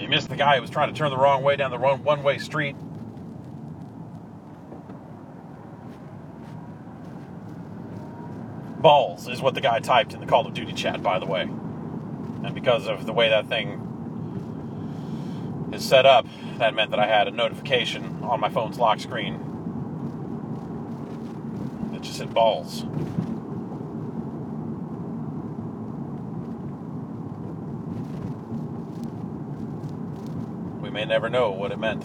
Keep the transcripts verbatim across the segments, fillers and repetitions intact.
missed the guy who was trying to turn the wrong way down the wrong one-way street. Balls is what the guy typed in the Call of Duty chat, by the way. And because of the way that thing is set up, that meant that I had a notification on my phone's lock screen that just said balls. We may never know what it meant.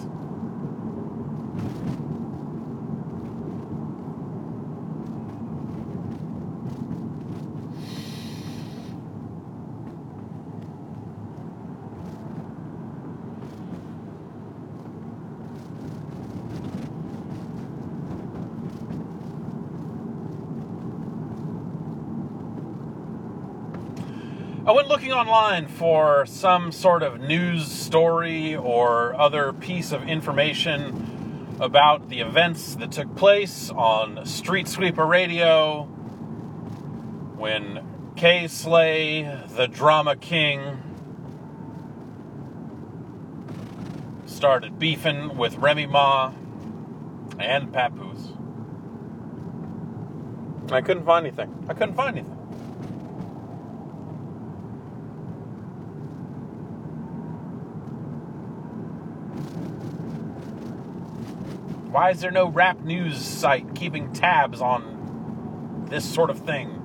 I went looking online for some sort of news story or other piece of information about the events that took place on Street Sweeper Radio when Kay Slay, the Drama King, started beefing with Remy Ma and Papoose. I couldn't find anything. I couldn't find anything. Why is there no rap news site keeping tabs on this sort of thing?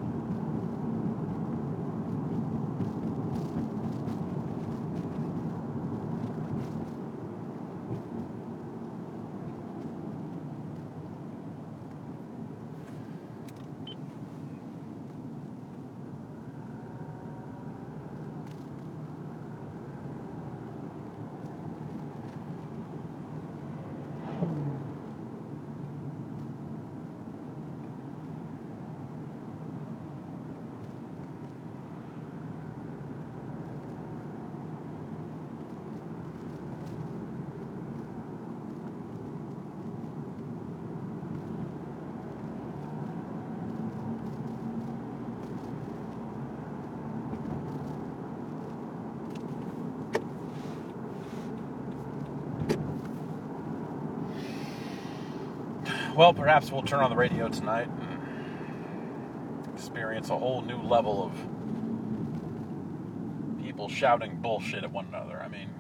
Well, perhaps we'll turn on the radio tonight and experience a whole new level of people shouting bullshit at one another. I mean,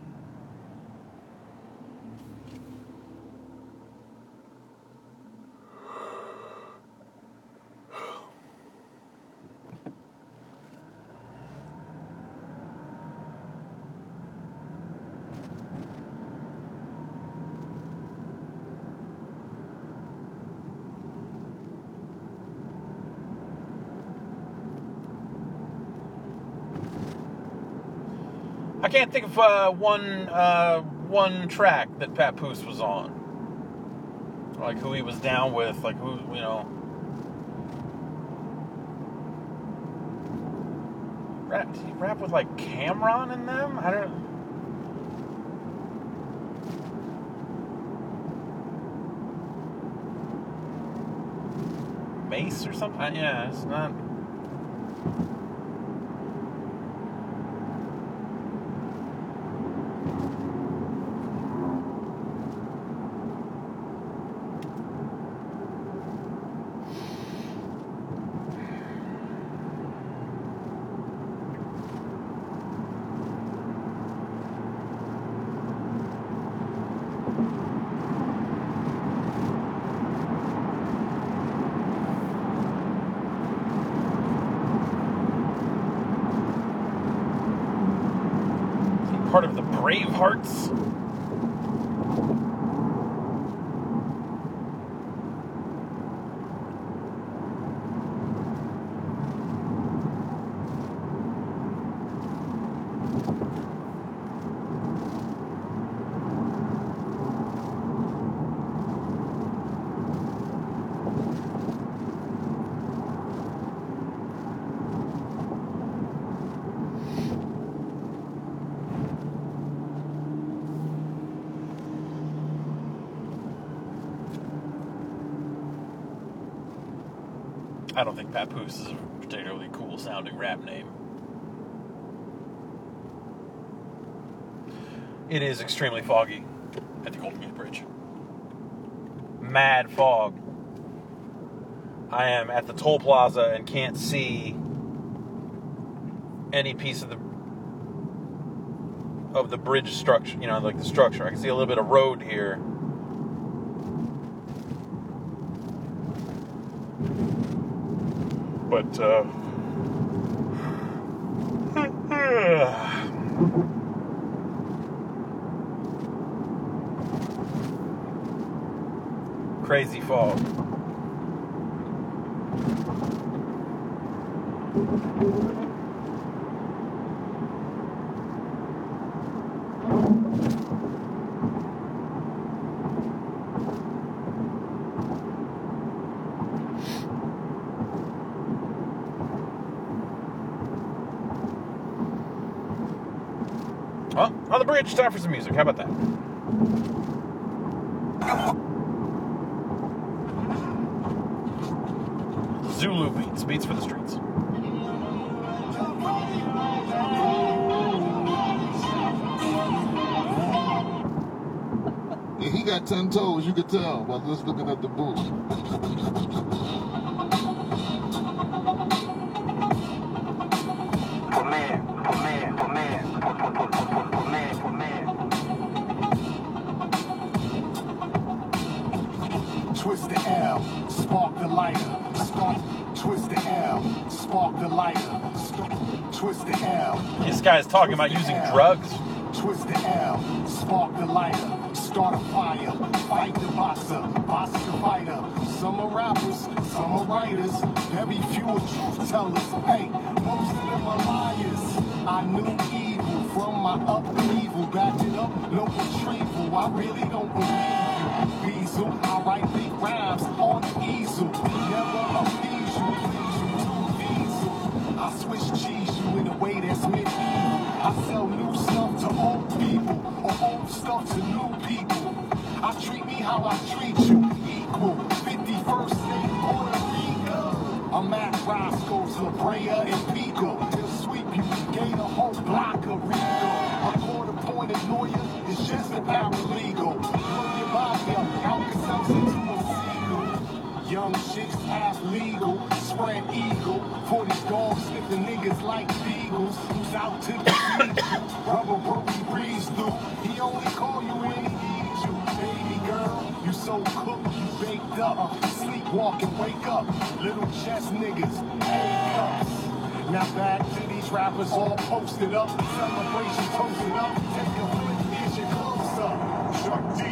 I can't think of uh, one uh, one track that Papoose was on. Like who he was down with, like who, you know. Rap, did he rap with like Cameron in them? I don't. Mace or something? Yeah, it's not. Part of the Bravehearts. I don't think Papoose is a particularly cool sounding rap name. It is extremely foggy at the Golden Gate Bridge. Mad fog. I am at the toll plaza and can't see any piece of the of the bridge structure, you know, like the structure. I can see a little bit of road here. But, uh... crazy fog. Well, on the bridge, time for some music. How about that? Zulu beats, beats for the streets. Yeah, he got ten toes, you could tell by just looking at the booth. Twist the L, spark the lighter. Spark, twist the L, spark the lighter. Twist the L. This guy's talking about using drugs. Twist the L, spark the lighter. Start a fire, fight the boxer, box the fighter. Some are rappers, some are writers. Very few are truth tellers. Hey, most of them are liars. I knew evil from my upheaval. Backed it up, no retrieval. I really don't believe you. Weasel, I write big rhymes on the easel. Never appease you, please you, too diesel. I switch cheese you in a way that's medieval. I sell new stuff to old people, or old stuff to new people. I treat me how I treat you, equal. fifty-first state Puerto Rico. I'm at Roscoe's, La Brea, and Pico. They'll sweep you, gain a whole block of Rico. A court-appointed lawyer is just a paralegal. Blow your body up, out yourself into a seagull. Young chicks half legal, spread eagle. For these dogs, sniff the niggas like beagles. Who's out to deceive you? Rubber brokey breeze through. He only call you when he needs you. Baby girl, you so cooked, you baked up. Sleepwalking, wake up. Little chest niggas, eight cups. Now back to these rappers all posted up. Celebration toasted up. Take a look, here's your close up. Chuck D.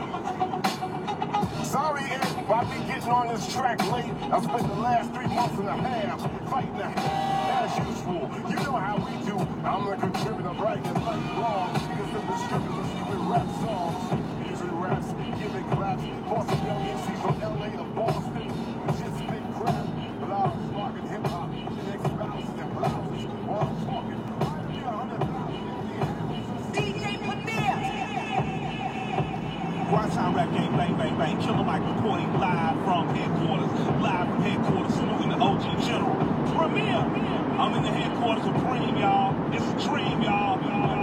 Sorry, Ed, I be getting on this track late. I spent the last three months and a half fighting the as usual. You know how we do. I'm the contributor, right and right wrong. Because of the strippers, let's with rap songs. Usually raps, giving claps. Boston young M Cs from L A to Boston. Just spit crap. But I was rocking hip hop. The next bounces and blouses. While I'm talking. D J Premier. Watch how rap game, bang, bang, bang. Killer Mike reporting live from headquarters. Live from headquarters, saluting the O G General. Premier! I'm in the headquarters of Dream, y'all. It's a dream, y'all.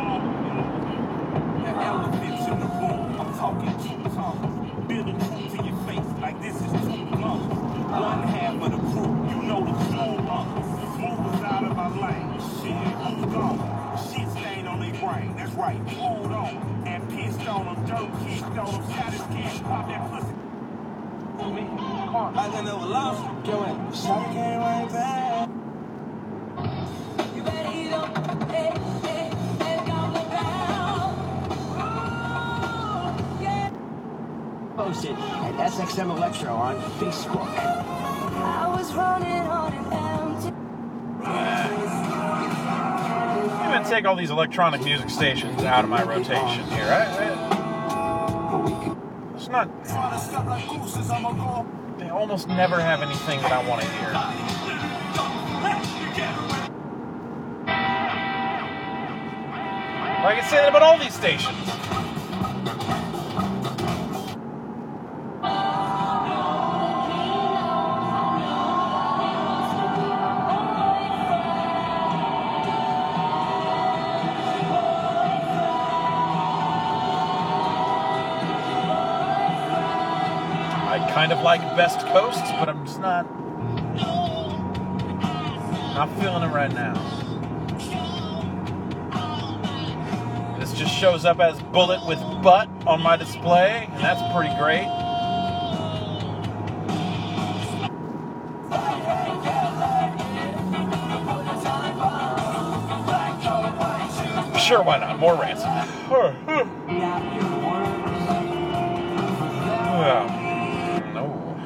That elephant's in the room. I'm talking to the tongue. Build a truth to your face like this is two lungs. One half of the crew, you know the flow runs. Smooth was out of my lane. Shit, who's gone? Shit stain on their brain. That's right, hold on. And pissed on them, dirt kicked on them, shot his kid, pop that pussy. Like I never lost. Go in. Shot came right back. You better eat up, hey, hey, and down the ground. Ooh, yeah. Posted at S X M Electro on Facebook. I was running on an empty. I'm going to take all these electronic music stations out of my rotation here. I, I, it's not... They almost never have anything that I want to hear. I can say that about all these stations. kind of like Best Coast, but I'm just not, not feeling it right now. This just shows up as Bullet with Butt on my display, and that's pretty great. Sure, why not? More Rancid. No.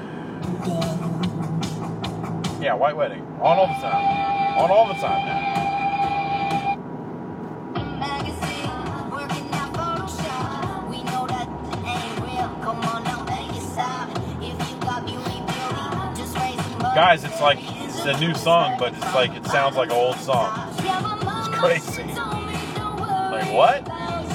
Yeah, White Wedding. On all the time. On all the time now. Guys, it's like it's a new song, but it's like it sounds like an old song. It's crazy. Like what?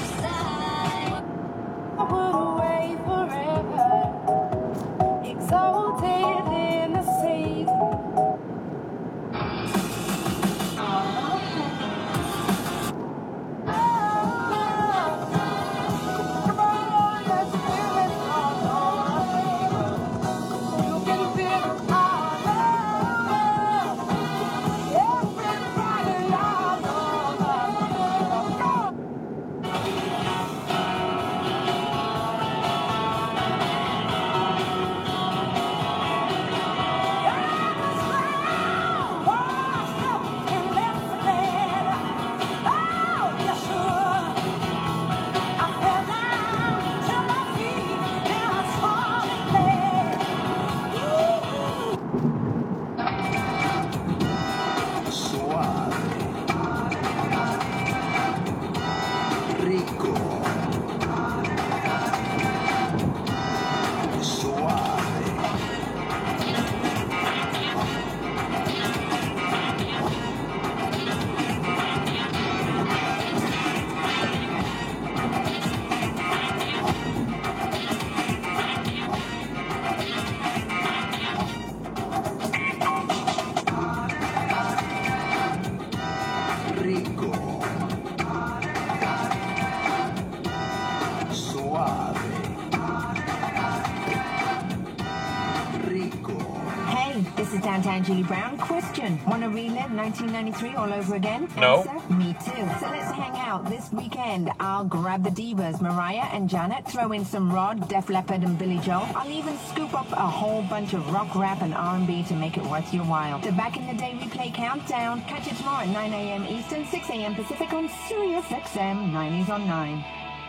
This is Downtown Julie Brown. Question: want to relive nineteen ninety-three all over again? No. Answer: me too. So let's hang out this weekend. I'll grab the divas, Mariah and Janet, throw in some Rod, Def Leppard and Billy Joel. I'll even scoop up a whole bunch of rock, rap and R and B to make it worth your while. So back in the day we play Countdown. Catch it tomorrow at nine a.m. Eastern, six a.m. Pacific on Sirius X M, nineties on nine.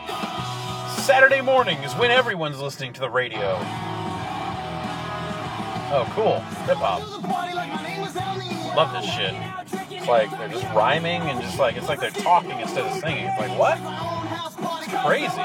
Saturday morning is when everyone's listening to the radio. Oh, cool. Hip-hop. Love this shit. It's like they're just rhyming and just like, it's like they're talking instead of singing. It's like, what? It's crazy.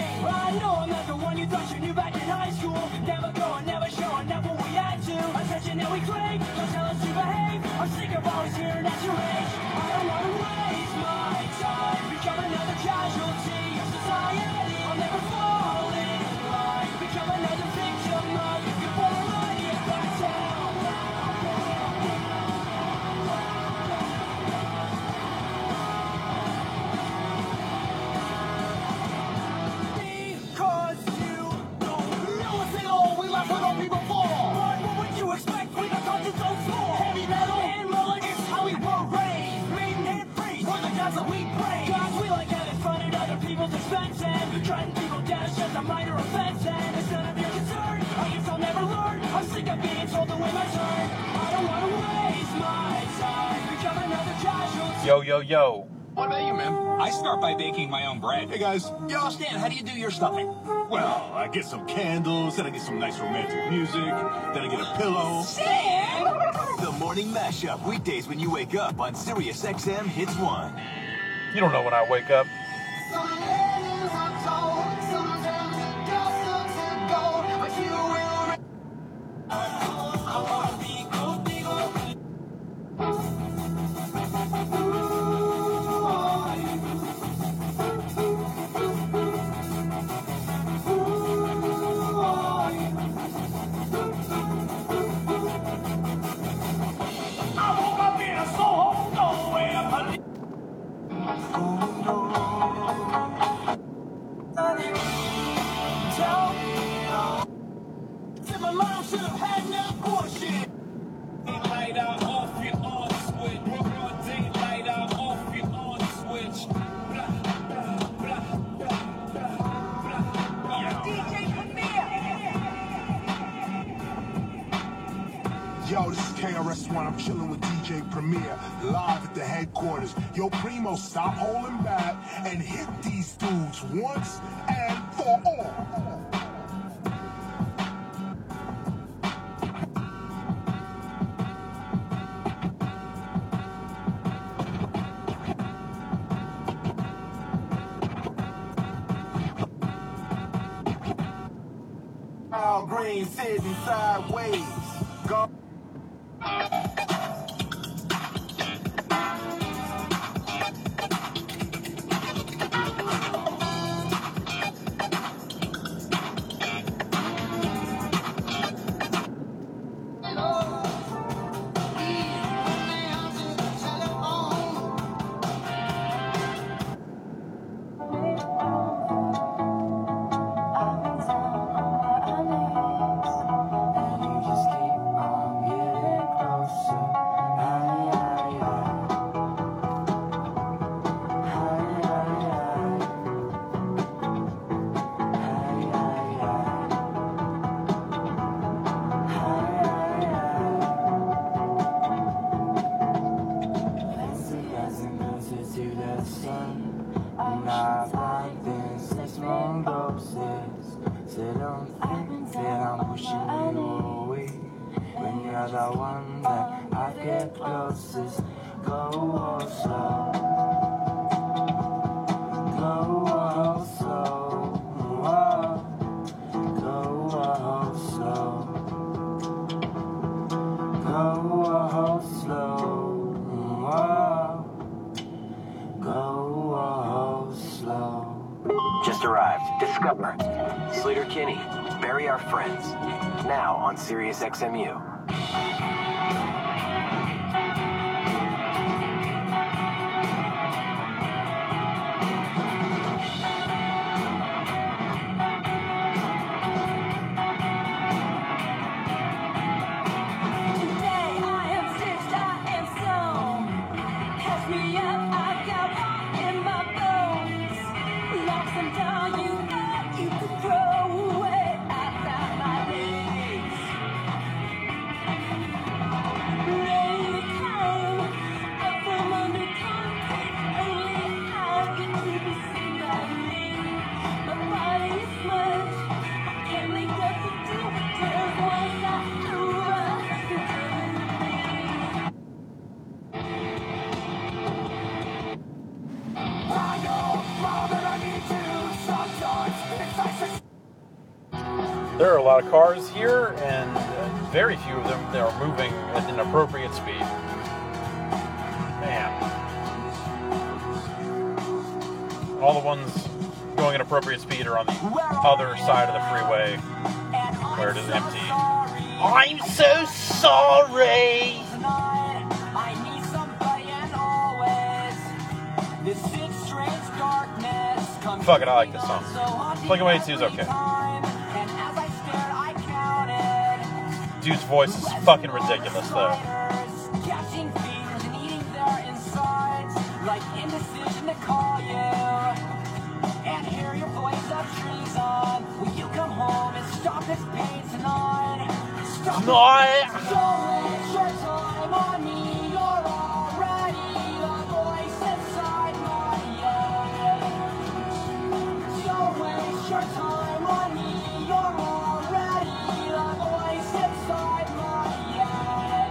Yo, yo, yo. What about you, man? I start by baking my own bread. Hey guys, Yo, Stan, how do you do your stuffing? well, I get some candles, then I get some nice romantic music, then I get a pillow. Stan! The Morning Mashup, weekdays when you wake up on Sirius X M Hits one. You don't know when I wake up. Oh, no. Press one, I'm chilling with D J Premier, live at the headquarters. Yo, Primo, stop holding back and hit these dudes once and for all. Al Green sitting sideways. Go. Just arrived. Discover. Slater Kinney. Bury our friends. Now on Sirius X M U. There are a lot of cars here, and very few of them that are moving at an appropriate speed. Man. All the ones going at appropriate speed are on the other side of the freeway, where it is empty. I'm so sorry! Fuck it, I like this song. Blink one eighty-two is okay. Dude's voice is fucking ridiculous, though. Catching fears and eating their insides, like indecision to call you and hear your voice of treason. Will you come home and stop this pain tonight? Stop tonight. Don't waste your time on me. You're already the voice inside my head. Don't waste your time on me. You're already the voice inside my head.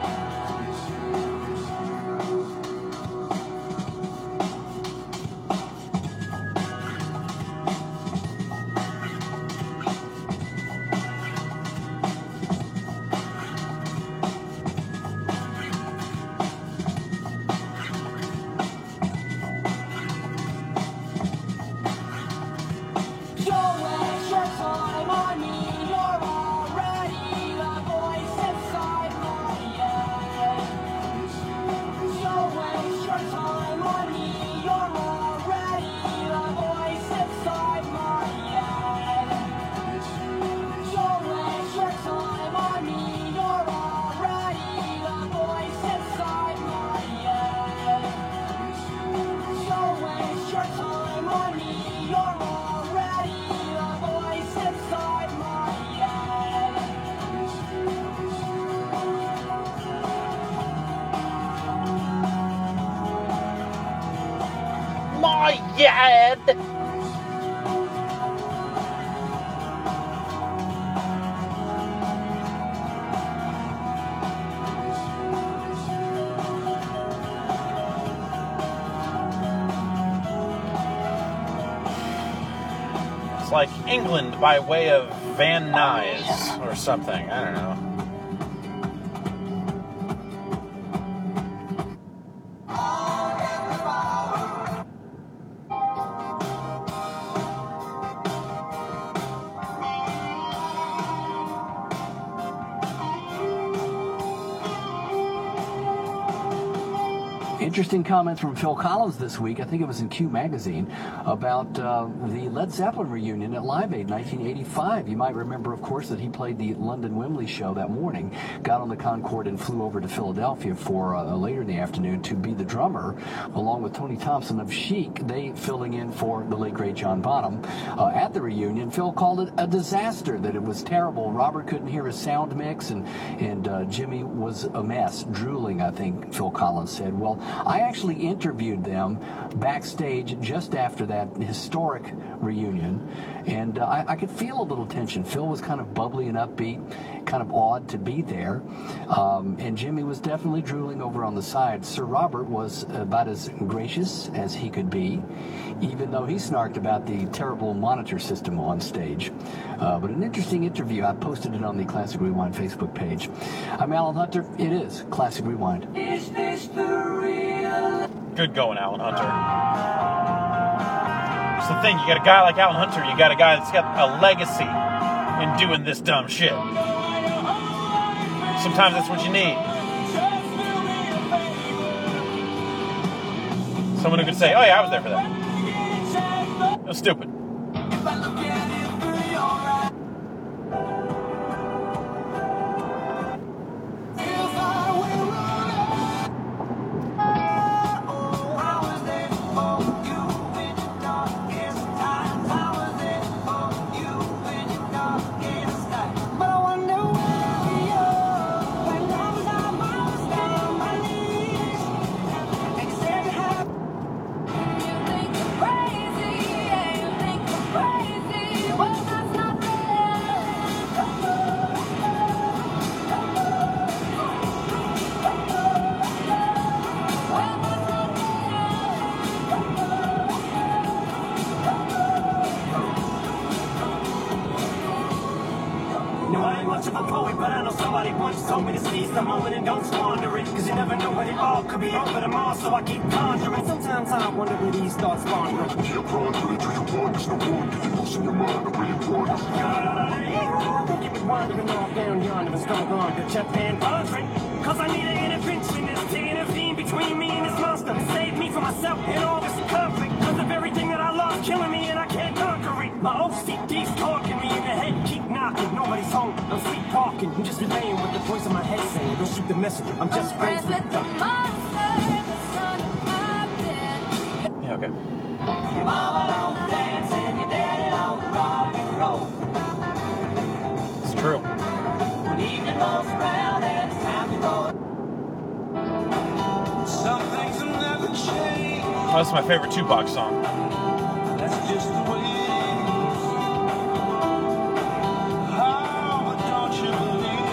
yard. It's like England by way of Van Nuys or something. I don't know. Interesting comments from Phil Collins this week, I think it was in Q Magazine, about uh, the Led Zeppelin reunion at Live Aid nineteen eighty-five. You might remember, of course, that he played the London Wembley show that morning, got on the Concorde and flew over to Philadelphia for uh, later in the afternoon to be the drummer, along with Tony Thompson of Chic, they filling in for the late, great John Bonham. Uh, at the reunion, Phil called it a disaster, that it was terrible. Robert couldn't hear his sound mix, and, and uh, Jimmy was a mess, drooling, I think Phil Collins said. Well, I actually interviewed them backstage just after that historic reunion, and uh, I, I could feel a little tension. Phil was kind of bubbly and upbeat, kind of awed to be there, um, and Jimmy was definitely drooling over on the side. Sir Robert was about as gracious as he could be, even though he snarked about the terrible monitor system on stage. Uh, but an interesting interview. I posted it on the Classic Rewind Facebook page. I'm Alan Hunter. It is Classic Rewind. Is this the real? Good going, Alan Hunter. It's the thing, you got a guy like Alan Hunter, you got a guy that's got a legacy in doing this dumb shit. Sometimes that's what you need. Someone who could say, oh yeah, I was there for that. That was stupid. Cause I need an interventionist to intervene between me and this monster. Save me from myself and all this conflict. Cause of everything that I love killing me and I can't conquer it. My O C D's talking me in the head, keep knocking. Nobody's home, I'm sleep talking. I'm just relaying what the voice in my head saying. Don't shoot the messenger, I'm just friends with the Yeah, okay. Your mama don't dance and your daddy don't rock and roll. It's true. When evening rolls around and it's time to go. Some things will never change. Oh, that's my favorite Tupac song. That's just the way it is. Oh, but don't you believe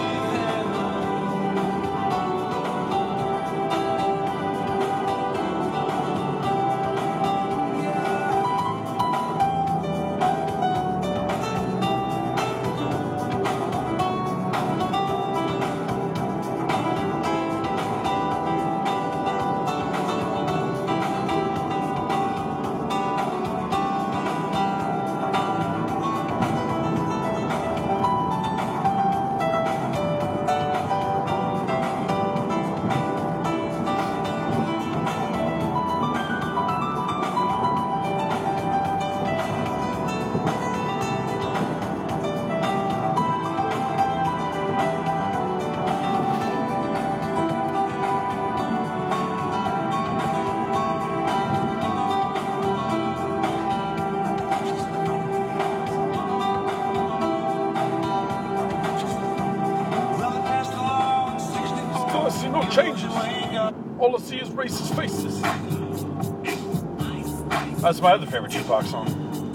Changes. All I see is racist faces. That's my other favorite Tupac song.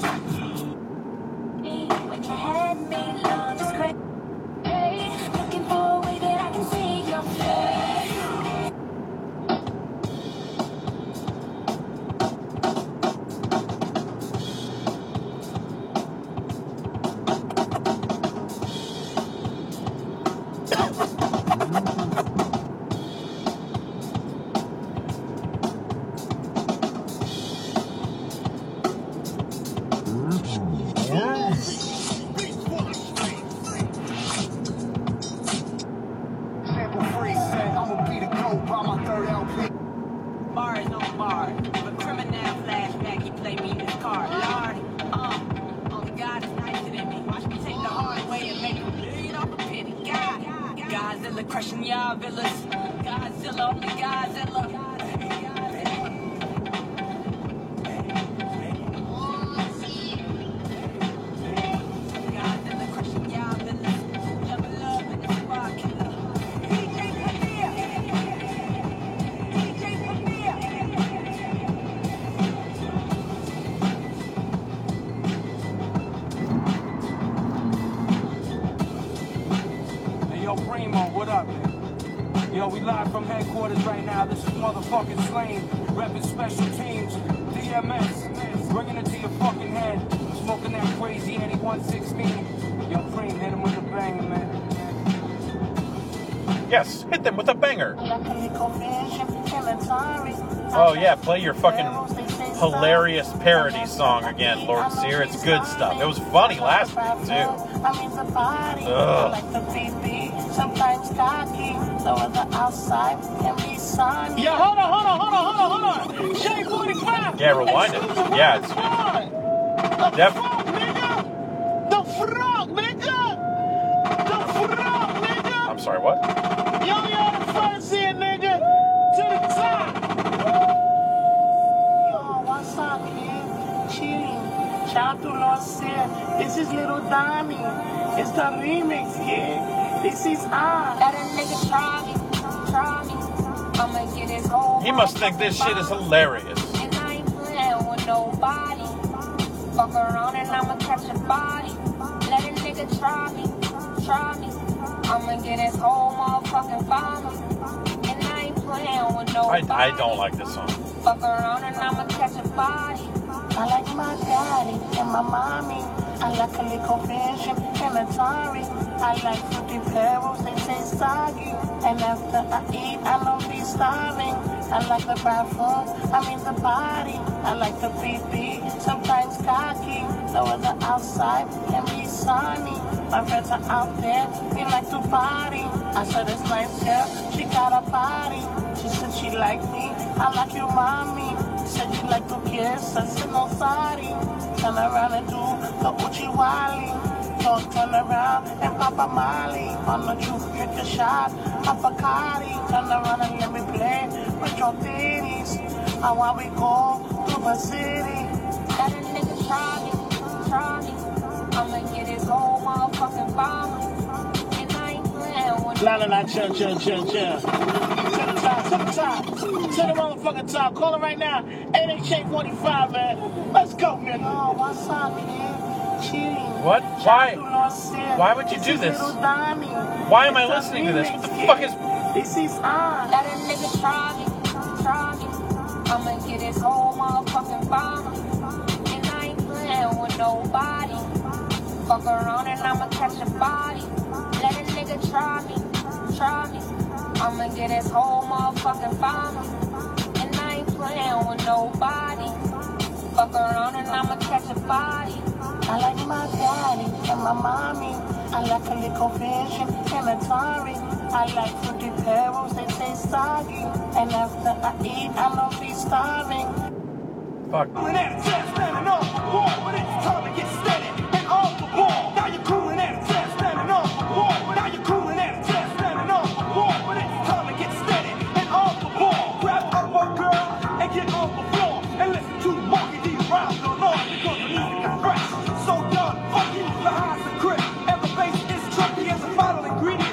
When you had me long as crazy. Hey, looking for a way that I can see your face. Sample free said I'ma be the GOAT by my third L P. Bars on bars, but criminal flashback, he played me his card. Lord, uh, oh God is nicer than me. Watch me take the hard way and make a million off a penny. God, Godzilla crushing y'all villas. Godzilla, only Godzilla. Godzilla crushing y'all villas. Double love and the squad killer. D J Premier. D J Premier. Hey, yo, Primo, what up, man? Yo, we live from headquarters right now. This is motherfucking Slain, repping special teams, D M S, bringing it to your fucking head, smoking that crazy Eddie one sixteen. Yo, Preem, hit him with a bang, man. Yes, hit them with a banger. Oh yeah, play your fucking hilarious parody song again, Lord Sear. It's good stuff. It was funny last week too. Ugh. Sometimes cocky, so on the outside can be sunny. Yeah, hold on, hold on, hold on, hold on, hold on. J forty-five. Yeah, rewind it. Yeah, it's def- The frog, nigga! The frog, nigga! I'm sorry, what? Yo, yo, the first here, nigga! To the top! Yo, what's up, kid? Chilling. Shout out to Lord Sear. This is Little Donnie. It's the remix, kid. This is on. Let a nigga try me, try me. I'ma get his whole. He must think this shit is hilarious. And I ain't playing with nobody. Fuck around and I'ma catch a body. Let a nigga try me, try me. I'ma get his whole motherfucking family. And I ain't playing with I, nobody. I don't like this song. Fuck around and I'ma catch a body. I like my daddy and my mommy. I like a little vision and Atari. I like fruity pebbles, they taste soggy. And after I eat, I don't be starving. I like the bathroom, I mean the body. I like the pee-pee, sometimes cocky. So on the outside can be sunny. My friends are out there, we like to party. I said this nice girl, she got a body. She said she like me, I like you, mommy. Said you like to kiss, I said no sorry. Turn around and do the Uchi Wally. Don't turn around and pop a Molly. On the juice, drink a shot of Bacardi. Turn around and let me play with your titties. How want we go to the city? Let a nigga try me, try me. I'ma get his whole motherfucking family. And I ain't playing with La la la, chill, chill, chill, chill. To the top, to the top, to the motherfucking top. Call it right now, eight eight J forty-five, man. Let's go, nigga. Oh, what's up, kid? Chilling. What? Why? Why would you do this? Why am I listening to this? What the fuck is... This is on. Let a nigga try me, try me. I'ma get his whole motherfucking family. And I ain't playing with nobody. Fuck around and I'ma catch a body. Let a nigga try me, try me. I'ma get his whole motherfucking family. And I ain't playing with nobody. Fuck around and I'ma catch a body. I like my daddy and my mommy. I like a little vision and Atari. I like fruity pebbles, they taste soggy. And after I eat, I don't be starving. Fuck. Cooling at a test, standing on the wall, but it's time to get steady and off the wall. Now you're cooling at a test, standing on the wall. Now you're cooling at a test, standing on the wall, but it's time to get steady and off the wall. Grab up a girl and get off the floor and listen to Marky D round the Lord because the music is fresh. So done, fuck you, the highs and grip, and the bass is tricky as a final ingredient.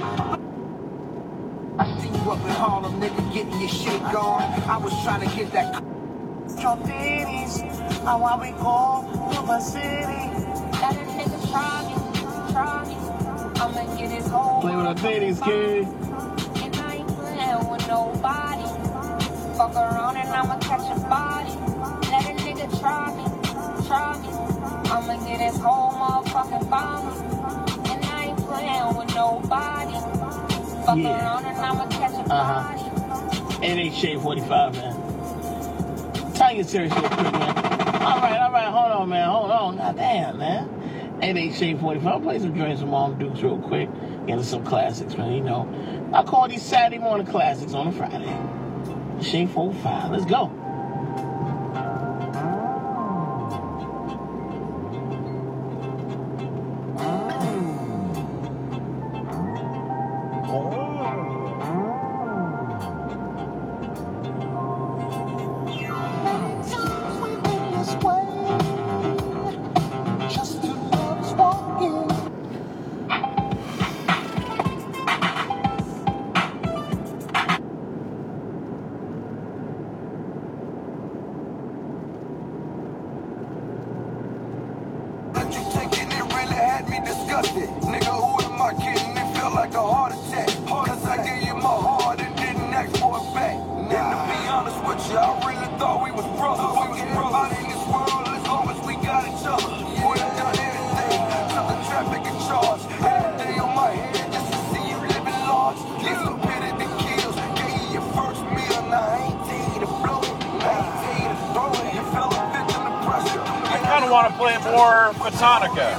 I see you up in Harlem, nigga, getting your shit going. I was trying to get that. Your titties, How I we call River City. Let a nigga try me, try me. I'ma get his whole Play with our titties, kid. and I ain't playing with nobody. Fuck around and I'ma catch a body. Let a nigga try me, try me. I'ma get his whole motherfucking body. And I ain't playing with nobody. Fuck Yeah. around and I'ma catch a Uh-huh. body. It ain't Shade forty-five, man. Try to get serious real quick, man. All right, all right, hold on, man. Hold on. Now, damn, man. It ain't Shade forty-five. I'll play some joints from Mom Dukes real quick. Get into some classics, man. You know, I call these Saturday morning classics on a Friday. Shade forty-five. Let's go. Nigga, who am I kidding? It felt like a heart attack. Cause I gave you my heart and didn't ask for it back. And to be honest with you, I really thought we was brothers. We was brothers in this world as long as we got each other. We done done everything, took the traffic in charge. Every day on my head just to see you living large. Live some pity that kills. Gave you your first meal, now I ain't tell you to blow it. I ain't tell you to throw it. You fell a victim to pressure. I kind of want to play more Photonica.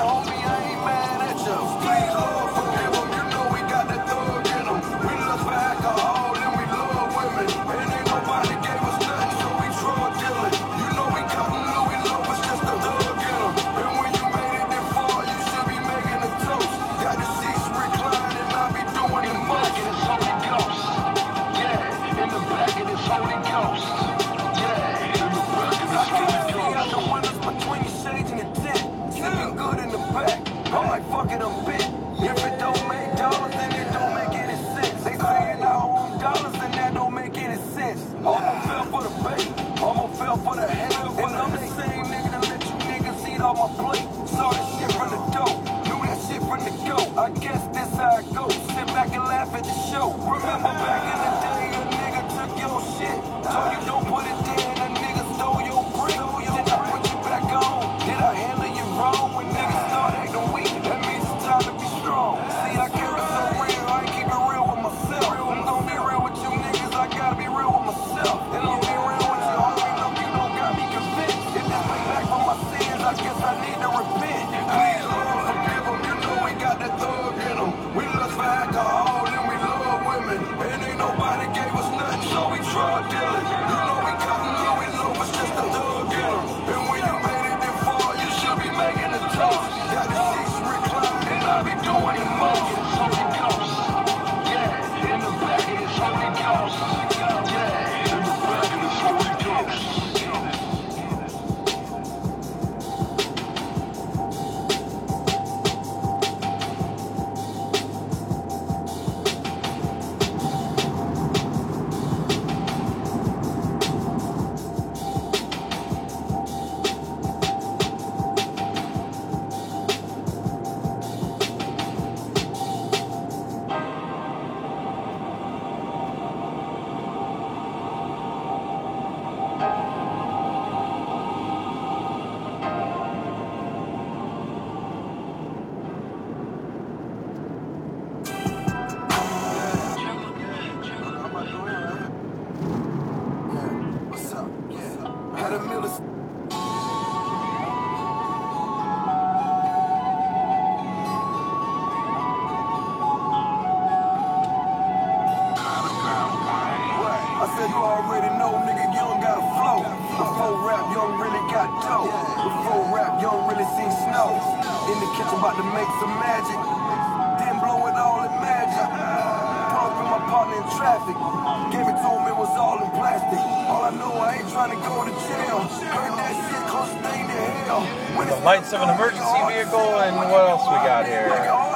The lights of an emergency vehicle, and what else we got here?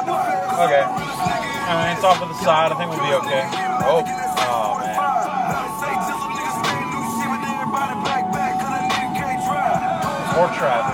Okay. Uh, it's off to the side. I think we'll be okay. Oh, oh man. More traffic.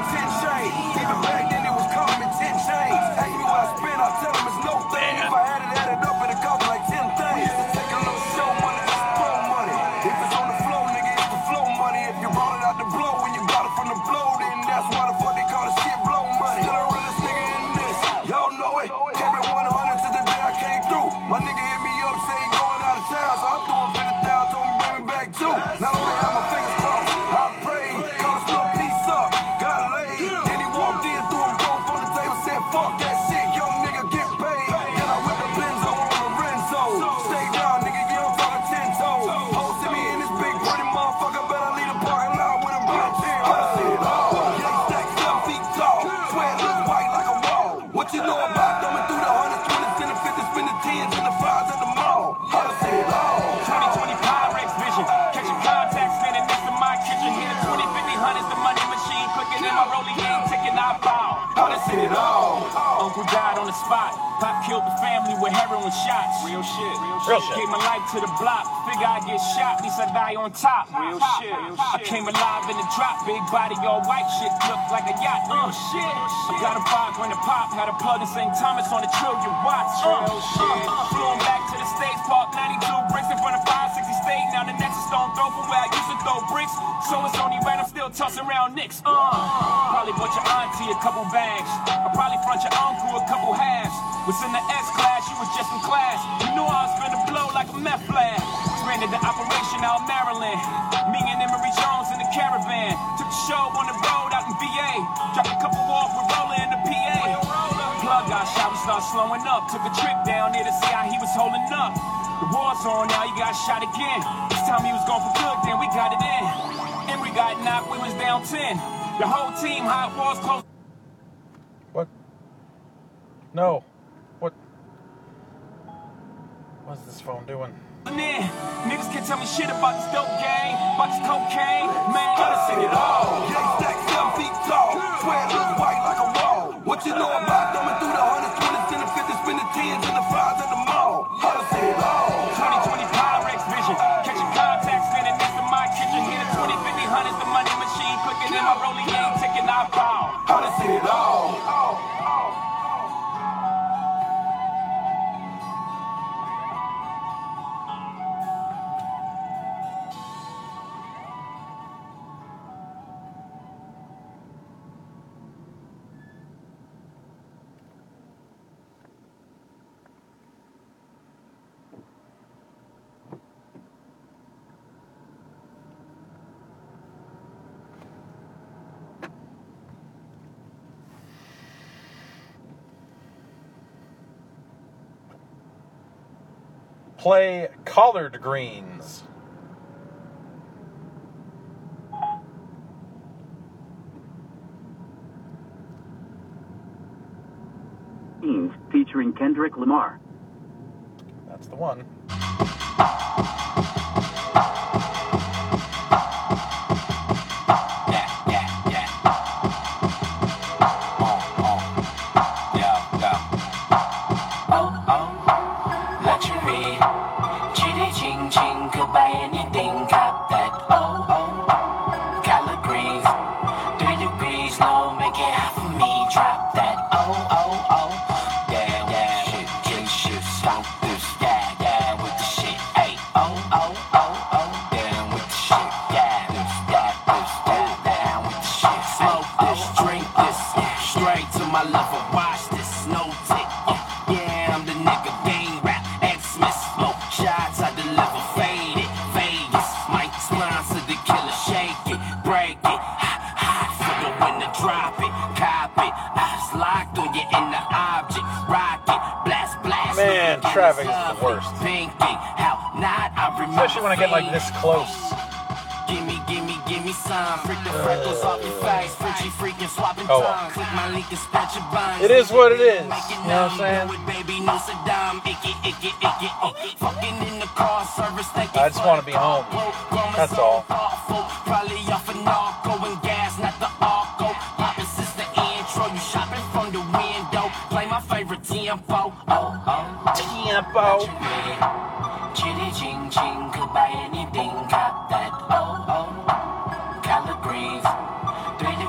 Even back then it was common ten chains. Ask me what I spent, I tell them it's no thing. If I had it added up, it'd cost me like ten things. Take a little show money, just throw money. If it's on the flow, nigga, it's the flow money. If you brought it out the blow, when you got it from the blow, then that's why the fuck they call the shit blow money. Still the realest nigga in this, y'all know it. Kept it one hundred to the day I came through. My nigga hit me up, say he going out of town, so I threw him fifty thousand, told him bring me back too. Not only have my fingers crossed, I prayed, call the little piece up, got laid. Then he walked in, threw him both on the table, said fuck that shit, young nigga get paid. Then I whipped the Benzo on the Renzo. Stay down, nigga, get on top of ten toes. Hosting me in this big pretty motherfucker, better leave the parking lot with a black tear. I said, oh, yeah, stack seven feet tall, sweat look white like a wall. What you know about thumbing through the hundreds, twenties, and the fifties, spin the tens and the fives at the mall? I said, oh, twenty twenty Pyrex vision, catching contacts, standing next to my kitchen. Hit a twenty, fifty, hundreds, the money machine clicking in my rolling ain't ticking, I bow. I done seen it all. Uncle died on the spot. Pop killed the family with heroin shots. Real shit. Real shit. Gave my life to the block. Figure I get shot, at least I die on top. Real shit. Real shit. I came alive in the drop. Big body, all white shit. Looked like a yacht. Uh, shit. I got a five when the pop. Had a plug in Saint Thomas on the trillion watts. Uh, Real shit. Uh, flew him back to the States Park. ninety-two bricks in front of five sixty State. Now the next is stone throw from where I used to throw bricks. So it's only right I'm still tossing around nicks. Uh, probably bought your auntie a couple bags. I probably front your uncle a couple halves. Was in the S class, you was just in class. You knew I was finna blow like a meth lab. Expanded the operation out Maryland. Me and Emery Jones in the caravan. Took the show on the road out in V A. Dropped a couple off with Roller in the P A. Plug got shot, we started slowing up. Took a trip down there to see how he was holding up. The war's on now, he got shot again. This time he was gone for good, then we got it in. Emery got knocked, we was down ten. The whole team, hot walls close. What? No. What? What's this phone doing? Niggas can't tell me shit about this dope gang, about this cocaine. Man, I done seen it all. Yeah, stack seven feet tall, sweat look white like a wall. What you know about thumbing through the hundreds, twenties, and the fifties, spin the tens and the fives at the mall? I done seen it all. twenty twenty Pyrex vision, catching contacts, standing next to my kitchen. Hit a twenty, fifty, hundreds, the money machine clicking in my rolling ain't ticking, I bow. I done seen it all. Play Collard Greens. Featuring Kendrick Lamar. That's the one. Man, traffic is the worst. Especially when I get like this close. Gimme, gimme, gimme some. Freak the freckles off your face. Freaky, freaking swapping Oh. tongue. Click my link and scratch your buns. It is what it is. You know what I'm saying? Baby, no Saddam. Icky, icky, icky, icky. Fucking in the car service. Thank you. I just want to be home. That's all. Probably off a narco and gas, not the arco. Poppin' sister intro. You shopping from the window. Play my favorite tempo. Oh, oh. Tempo. Chitty ching ching, could buy anything, cop that. Oh, oh. Collard greens, three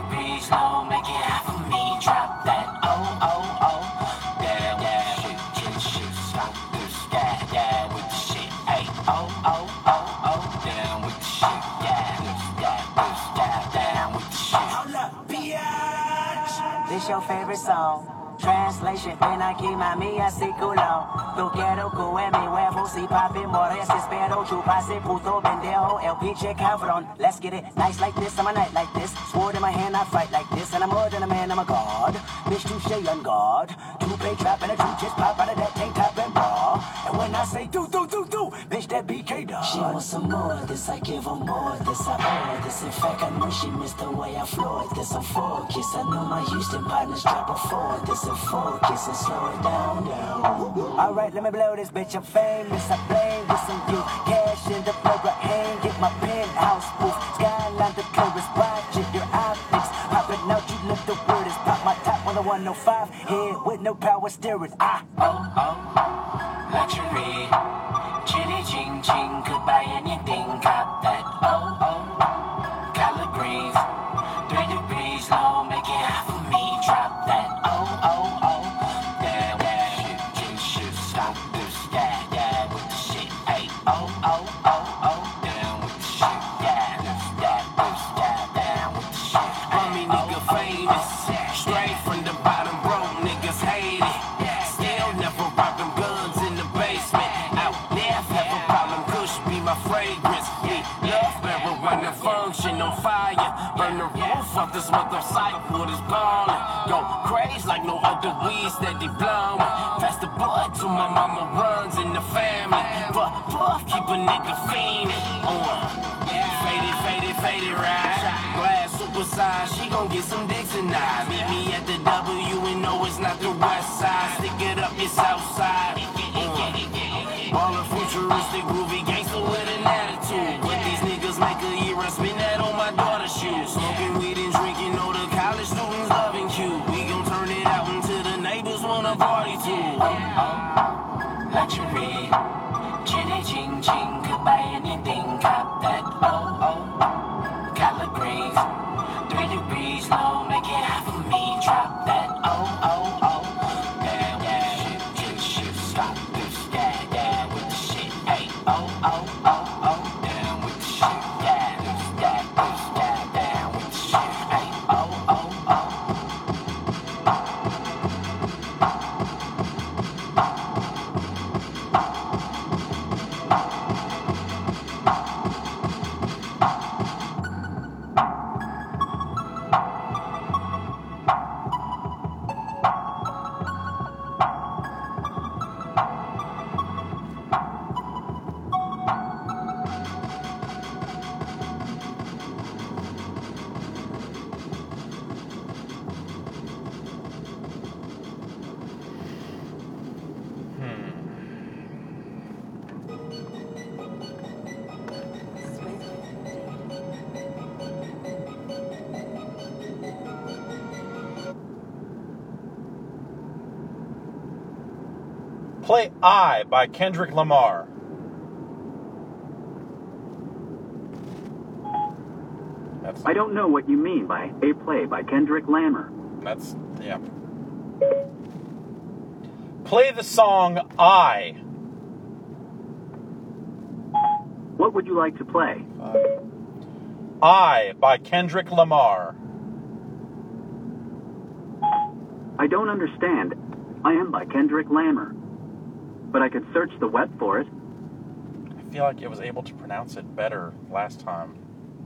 This your favorite song. Translation, ven aquí mami así culo. Tu quiero que mi huevo si papi mores espero chuparse puto pendejo el pinche cabrón. Let's get it nice like this, I'm a night like this. Sword in my hand, I fight like this. And I'm more than a man, I'm a god. Bitch, touche on guard. Two-pay trap and a two just pop out of that tank top and bra. And when I say do, do, do, do, bitch, that B K dog. She wants some more of this, I give her more of this, I owe her this. In fact, I know she missed the way I floored this. I'm focused, I know my Houston partners drop a four. This and focus and slow it down, down. Alright, let me blow this bitch, I'm famous, I blame this on you. Cash in the paper, hang, get my penthouse roof. Skyline, the clearest project, your optics. Popping out, you look the weirdest. Pop my top on the one oh five, head with no power steering. Ah, oh, oh, luxury. Chitty ching ching, could buy anything, cop that. Oh, oh, color greens. Three degrees low, make it hot for me, drop that. Oh, oh, oh, yeah, yeah, shit, shit, shit, stop this, yeah, yeah, with the shit, hey, oh, oh, oh, oh, down with the shit, yeah, this, yeah, this, yeah, down with the shit. Rummy nigga famous, straight from the bottom, broke niggas hate it. Still never rock them guns in the basement. Out there, have a problem, Kush be my fragrance. Me, love barrel running function on fire. Burn the roof off this mother site, wood is ballin'. Go crazy like no other weeds that they blowin'. Pass the bud to my mama runs in the family. But puff keep a nigga fiendin'. On faded, faded, faded ride. Glass super size, she gon' get some dicks tonight. Meet me at the W and no, it's not the west side. Stick it up, it's outside. All a futuristic, groovy gangster with an attitude. But these niggas make a year, I spin that on my daughter's shoes. Smoking weed and drinking, all the college students loving Q. We gon' turn it out until the neighbors wanna party too. Oh, oh, luxury. Chitty ching ching, could buy anything, cop that. Oh, oh, color greens. Three degrees low, make it hot for me, drop that. Oh, oh, oh, yeah, yeah, shit, shit, shit, stop this, yeah, yeah, with the shit, hey, oh, oh, oh, oh, down with the shit, yeah, this, yeah, this, yeah, down with the shit, hey, oh, oh, oh. Play I by Kendrick Lamar. That's, I don't know what you mean by a play by Kendrick Lamar. That's, yeah. Play the song I. What would you like to play? Uh, I by Kendrick Lamar. I don't understand. I am by Kendrick Lamar. But I could search the web for it. I feel like it was able to pronounce it better last time.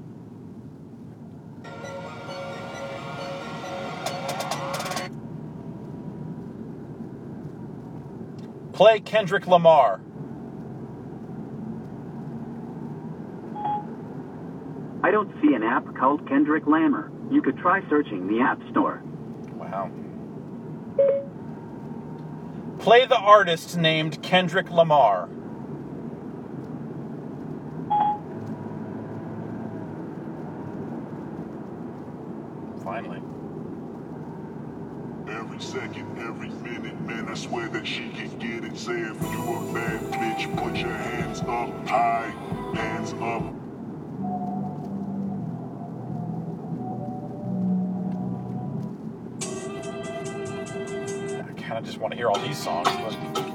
Play Kendrick Lamar. I don't see an app called Kendrick Lamar. You could try searching the App Store. Wow. Play the artist named Kendrick Lamar. Finally. Every second, every minute, man, I swear that she can get it. Say if you a bad bitch, put your hands up high, hands up. I just want to hear all these songs, but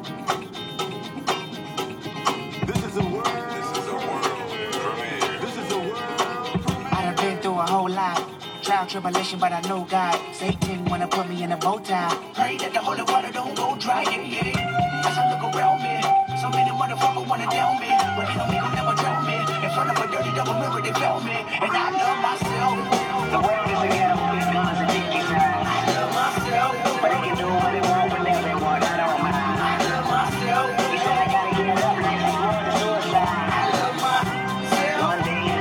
this is a world. This is a world premiere. This is a world premiere. I done been through a whole lot. Trial trial, tribulation, but I know God. Satan wanna put me in a bow tie. Pray that the holy water don't go dry, yeah, yeah. As I look around me, so many motherfuckers wanna down me, but they don't make them never drown me. In front of a dirty double mirror, they found me, and I love myself. The world is a ghetto with guns and dickies. I love myself, but they can do what they want whenever they want. I don't mind. I love myself. You said I gotta get up, like this world is suicide. I love myself. One day in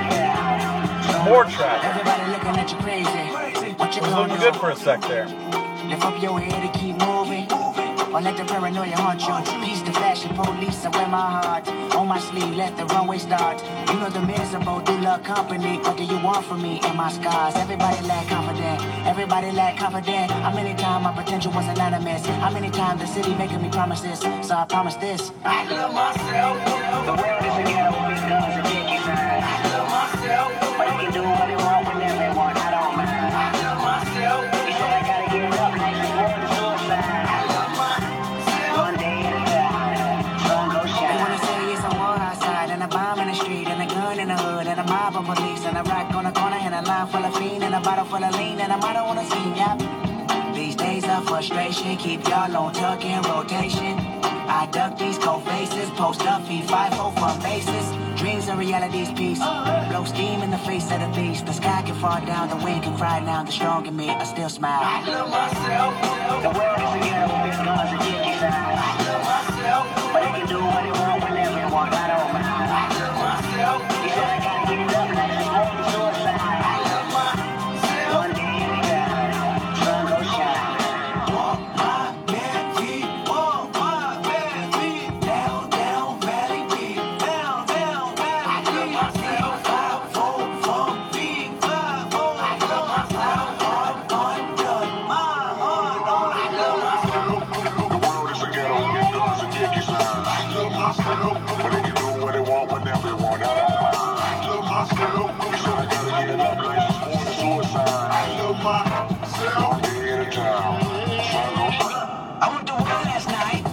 hell. More traffic. Everybody looking at you crazy. What you It was gonna looking do? good for a sec there. Lift up your head and keep moving. Or let the paranoia haunt you. Peace the fashion police, I wear my heart on my sleeve, let the runway start. You know the miserable do love company. What do you want from me and my scars? Everybody lack confident, everybody lack confident. How many times my potential was anonymous? How many times the city making me promises? So I promise this. I love myself. The world is a ghetto with guns and dickies. I love myself. But they can do what they want whenever they want. I don't mind. I love myself. You said I gotta get up like this world is suicide. I love myself. One day at a time, sun goes shine. They wanna say it's a war outside, and a bomb in the street, and a gun in the hood, and a mob of police, and a rock on the corner, and a line full of fiend, and a bottle full of lean, and a motto on the scene, yep. These days of frustration keep y'all on tuck in rotation. I duck these cold faces, post up, feed five hope for bases. Dreams and reality's peace. Blow steam in the face of the beast. The sky can fall down, the wind can cry now. The strong in me, I still smile. I love myself. The world is a ghetto with guns and dickies. I love myself. But they can do what they want whenever they want. I don't mind. I love myself. You said I gotta get it up like this world is suicide. I love myself. One day at a time, sun goes shine. Walk my bare feet, walk my bare feet. Down, down, valley deep. Down, down, valley deep. I love myself. Five, four, four, feet, five, four. I love myself. Hard, undone, my heart on. I love myself. The world is a ghetto with guns and dickies. I love myself. But they can do what they want whenever they want. I don't mind. I love myself. You said I gotta get it up like this world is suicide. I love myself. One day at a time. Sun goes shine. I went to war last night.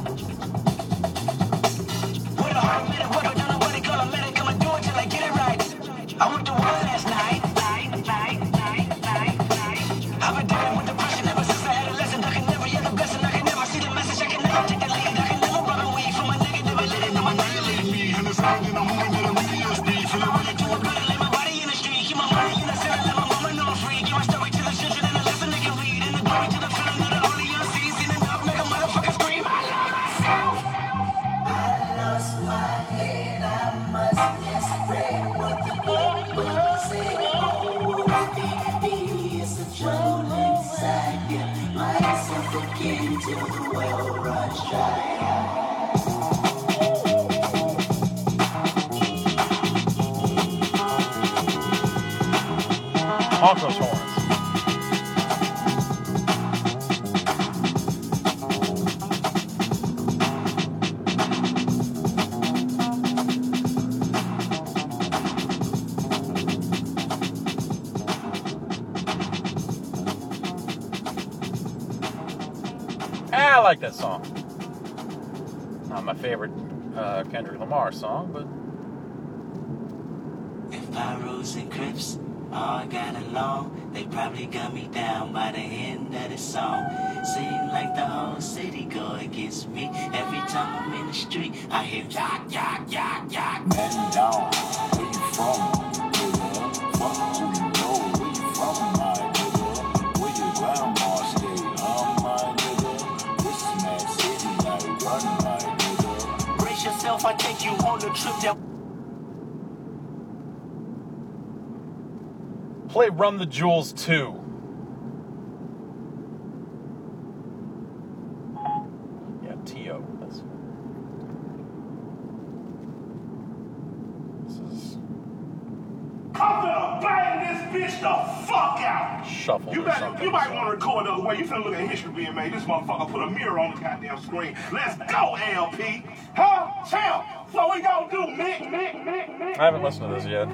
With a heart medic, what I don't know what they call a medic. I'ma do it till I get it right. I went to war last night. Night, night, night, night, night. I've been dealing with depression ever since I had a lesson. I can never hear the blessing. I can never see the message. I can never take the lead. I can never run away from my negative. I let it know my negative me. And it's hard and I'm moving at a really speed. Feeling ready to it. Lay my body in the street. Keep my money in the center. Let my mama know I'm free. Give my story to the children and a lesson they can read. And the glory to the feeling that the only unseen enough. Make a motherfucker scream. I love myself. I lost my head. I must have spread what the people say. Oh, it's a drone inside you. Myself again till the well runs dry. Honk those horns. I like that song. Not my favorite uh, Kendrick Lamar song, but If Pyros and Crips all got along, they probably got me down by the end of the song. Seem like the whole city go against me. Every time I'm in the street, I hear yak, yak, yak, yak. Man down, where you from, nigga? Fuck who you know, where you from, my nigga? Where your grandma stay, huh, my nigga? This is Mad City, I run, my nigga. Brace yourself, I take you on the trip that. play Run the Jewels two. Yeah, T O. That's, this is I'm gonna bang this bitch the fuck out. shuffle You or better, something. you might want to record the other way. You finna look at history being made. This motherfucker put a mirror on the goddamn screen. Let's go, L P. Huh? Champ. What we gonna do, Mick, Mick, Mick, Mick? I haven't listened to this yet.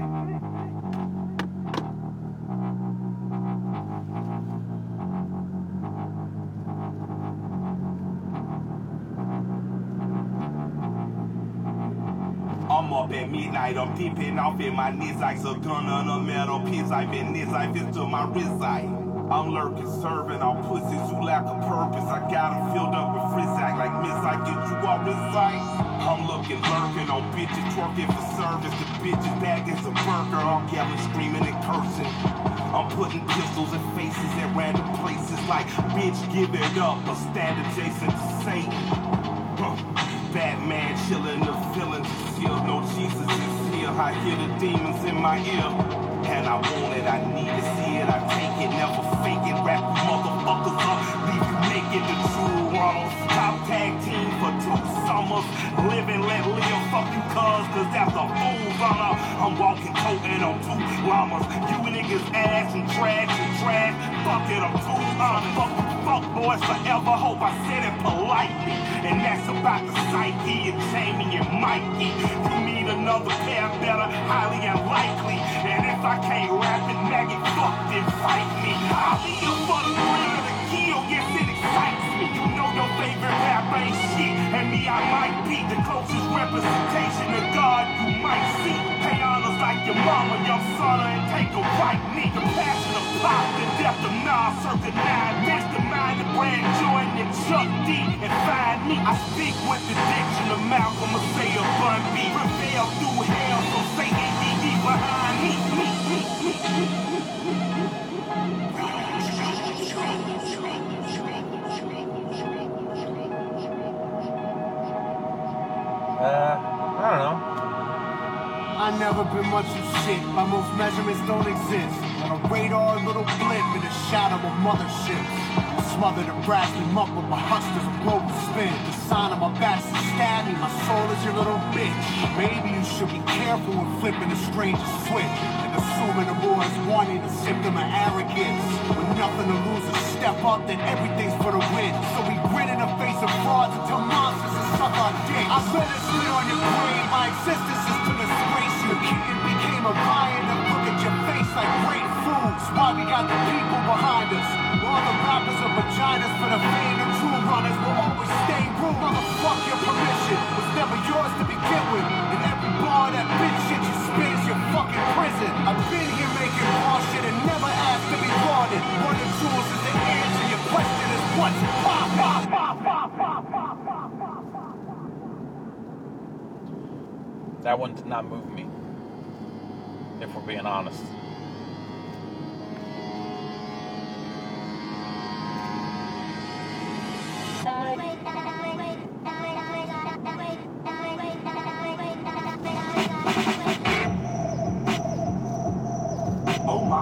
I'm a up at midnight. I'm dipping off in my Nizikes, a gun on a metal piss. I've been Nizike, it's to my wrist. I'm lurking, serving on pussies who lack a purpose. I got them filled up with Frizzak like Miss I get you all recite. I'm looking, lurking on bitches, twerking for service. The bitches bagging some burger, I'm yelling, screaming and cursing. I'm putting pistols in faces at random places like, bitch, give it up. I'm standing adjacent to Satan. Huh. Batman chilling, the villains is here. No Jesus is here. I hear the demons in my ear. And I want it, I need to see it, I take it, never fake it, wrap you motherfuckers up, leave you naked, the true runners, top tag team for two summers, live and let live, fuck you cuz, cause that's a fool's honor, I'm walking toting on two llamas, you niggas ass and trash and trash, fuck it, I'm too honest, fuck you fuck boys forever, hope I said it politely, and that's about the psyche and Jamie and Mikey, you need another pair better, highly unlikely, and if I can't rap it, maggot, fuck, then fight me. I'll be here for the thrill of the kill, yes, it excites me. You know your favorite rapper ain't shit, and me, I might be the closest representation of God you might see. Pay honors like your mama, your son, and take a right knee. The passion of pop, the death of Nas, circa nine, next to mine, the Brand Jordan, and Chuck D, and find me. I speak with the diction of Malcolm, a say a Bun B, prevail through hell, so say A D D behind me. Uh, I don't know. I never been much of shit. My most measurements don't exist. On a radar, a little blip in the shadow of motherships. Smother the brass and muck with my hustlers a global spin. The sign of my back to stab me. My soul is your little bitch. Maybe you should be careful when flipping a stranger's switch. And assuming the war is wanting a symptom of arrogance. With nothing to lose, a step up, then everything's for the win. So we grin in the face of frauds until monsters and suck our dick. I let it spit on your brain. My existence is to disgrace you. It became a riot and look at your face like great foods. Why we got the people behind us. All the rappers are vaginas for the fame. The true runners will always stay rude. Motherfuck your permission. Was never yours to begin with. And every bar that bitch shit you spit is your fucking prison. I've been here making raw shit and never asked to be lauded. One of the tools is the answer. Your question is what's pop, pop, pop, pop, pop, pop, pop, pop. That one did not move me, if we're being honest. Oh my.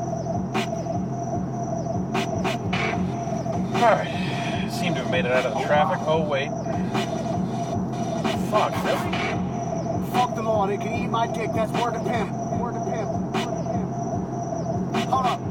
Alright. Seem to have made it out of the traffic. Oh, wait. Fuck, really? Fuck the law, they can eat my dick, that's word of pimp. Word of pimp. Hold up.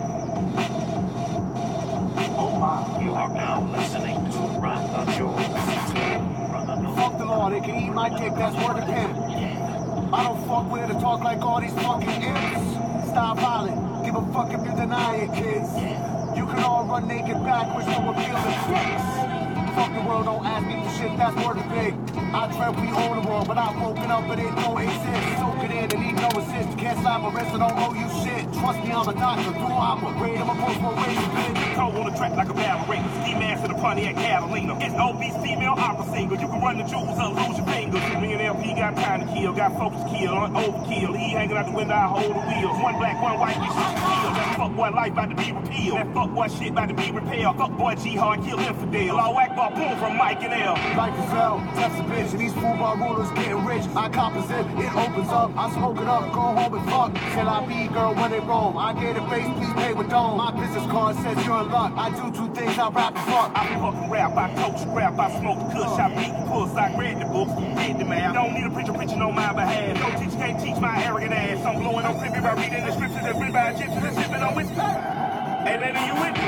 Oh my. You are now listening to Run the Jewels. Fuck the law, they can eat my dick, that's word of pimp. I don't fuck with it to talk like all these fucking imps. Stop violent, give a fuck if you deny it, kids. You can all run naked backwards to appeal to tricks. Fuck the world, don't ask me for shit, that's word of big. I dreamt we own the world, but I've woken up and it don't exist. Soak it in and need no assist. Can't slap a wrist, I don't owe you shit. Trust me, I'm a doctor, do operate, I'm a post-war race, bitch. Cold on the track like a ballerina. Ski mask in the Pontiac Catalina. It's obese female opera singer. You can run the jewels up, lose your fingers. Me and L P got time to kill, got folks to kill, on overkill. He hanging out the window, I hold the wheels. One black, one white, we shoot the kill. That fuck boy life about to be repealed. That fuck boy shit about to be repaired. Fuck boy G-Hard, kill infidel. All whack ball boom from Mike and L. Life is hell, that's a bitch, and these football rulers getting rich. I composite, it opens up, I smoke it up, go home and fuck. Till I be girl when they roam. I get a face, please pay with dome. My business card says you're in luck. I do two things, I rap and fuck. I fucking rap, I coach rap, I smoke kush, I beat the puss, I read the books, read the math. Don't need a preacher preaching on my behalf. No teacher can't teach my arrogant ass. I'm blowing on creepy by reading the scriptures and written by Egyptians and sipping on whiskey. Hey, lady, you with me?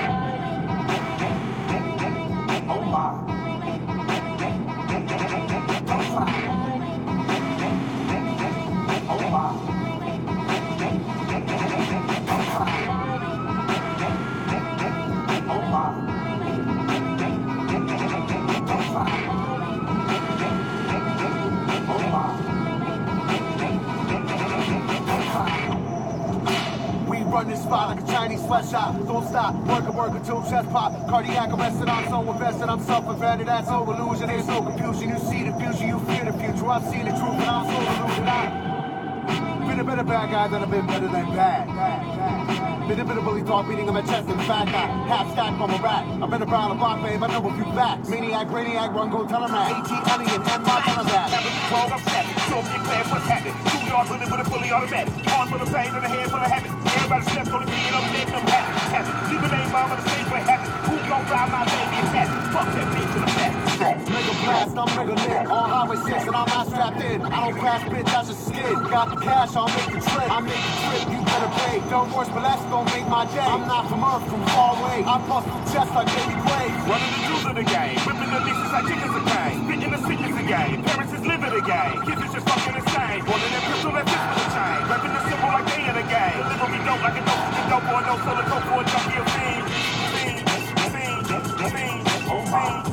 Oh my. die. Working, working till chest pop. Cardiac arrested, I'm so invested. I'm self-invented, that's no illusion. There's no confusion. You see the future, you fear the future. I've seen the truth, and I'm so illusion. I've been a better bad guy than I've been better than bad. Been a bit of bully dog beating on my chest and fat guy. Half stack from a rat. I've been around the block, babe. I know a few facts. Maniac, radiac, run, go tell him that. AT, alien, and my tell him that. twelve, I'm savage. Show me your class, what's happening? Two yards with it with a fully automatic. Arms full of pain and a hand full of habits. Everybody steps on the beat, I'm making them happy. Happy. Leave a name bomb on the stage where it happens. Who gon' ride my baby and happy? Fuck that bitch in the back. Mega blast, I'm mega lit. On highway six and I'm not strapped in. I don't crash, bitch, I just skid. Got the cash, I'll make the trip. I make the trip, you better pay. Don't worse, but that's don't make my day. I'm not from Earth, from far away. I bust the chest like baby Quay. Running the juice of the game. Whipping the leashes like chickens a game. Spitting the sickness a game. Parents is living the game. Kids is just fucking insane. Holding that pistol that fits with the chain. Rapping the symbol like they in the game. Delivery dope like a dope for the dope boy. No solo dope for a junkie of fiend. Fiend, fiend, fiend, fiend.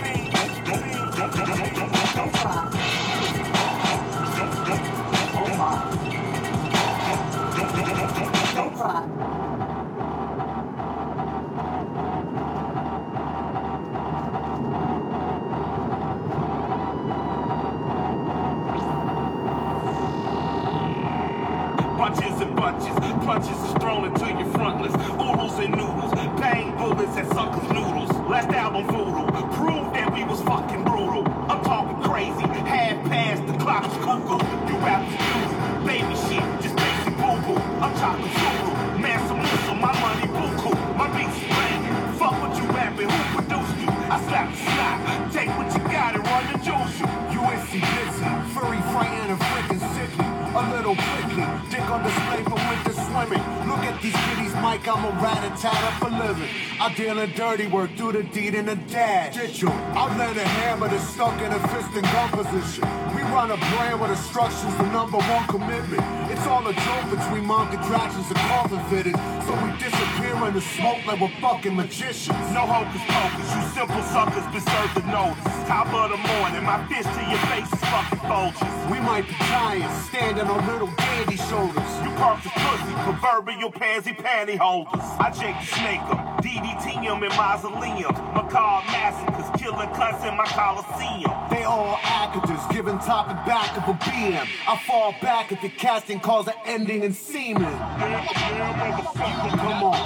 Bunches and bunches, punches is thrown into your frontless. Oodles and noodles, bang bullets at suckers' noodles. Last album voodoo, proved that we was fucking brutal. I'm talking crazy, half past the clock is cuckoo. You rap the doodle, baby shit, just basic boo-boo. I'm talking Zulu, man some muscle, my money buku. My beats is banging, fuck what you rapping, who produced you? I slap the slap, take what you got and run the juice you. U S C busy, furry, frightened, and freaking sickly. A little prickly, dick on display for winter swimming. Look at these kitties, Mike, I'm a rat-a-tat for living. I deal in dirty work, do the deed in a dash. Digital, I land a hammer that's stuck in a fist and gun position. We run a brand where destruction's the number one commitment. It's all a joke between monk attractions and coffin fitted. So we disappear in the smoke like we're fucking magicians. No hocus pocus, you simple suckers been served the notice. Top of the morning, my fist to your face is fucking bulges. We might be giants, standing on little dandy shoulders. You carved the pussy, proverbial pansy panty holders. I Jake the Snake 'em, D D T 'em in mausoleums. Macabre massacres, killing cunts in my coliseum. They all actors, giving top and back of a B M. I fall back if the casting calls an ending in semen. Come on.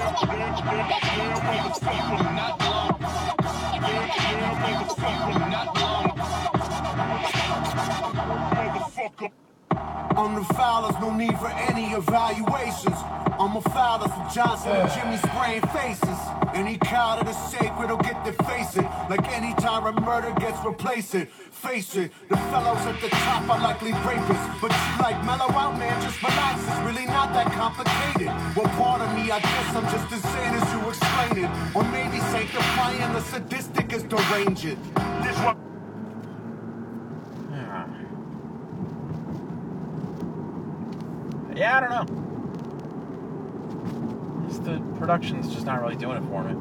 I'm the foulers, no need for any evaluations. I'm a fouler for Johnson and Jimmy spraying faces. Any cow that is sacred will get their face it. Like any time a murder gets replaced it. Face it, the fellows at the top are likely rapists. But you like mellow out, man, just relax. It's really not that complicated. Well, part of me, I guess I'm just as sane as you explain it. Or maybe sanctifying the sadistic is deranged. This one. Yeah, I don't know. Just the production's just not really doing it for me.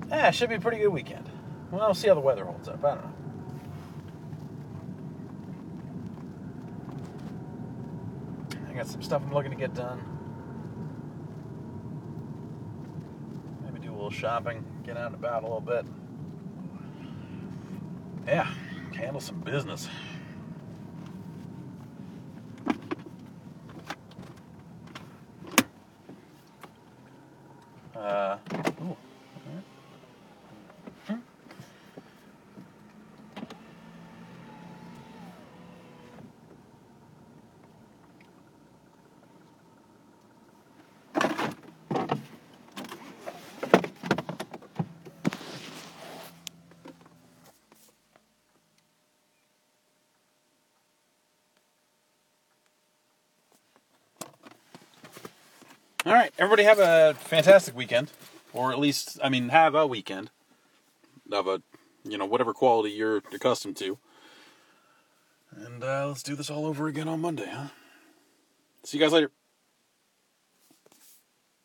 Yeah, it should be a pretty good weekend. Well, we'll see how the weather holds up. I don't know. I got some stuff I'm looking to get done. Maybe do a little shopping, get out and about a little bit. Yeah, handle some business. Uh, ooh. All right, everybody have a fantastic weekend, or at least, I mean, have a weekend of a, you know, whatever quality you're accustomed to. And uh, let's do this all over again on Monday, huh? See you guys later.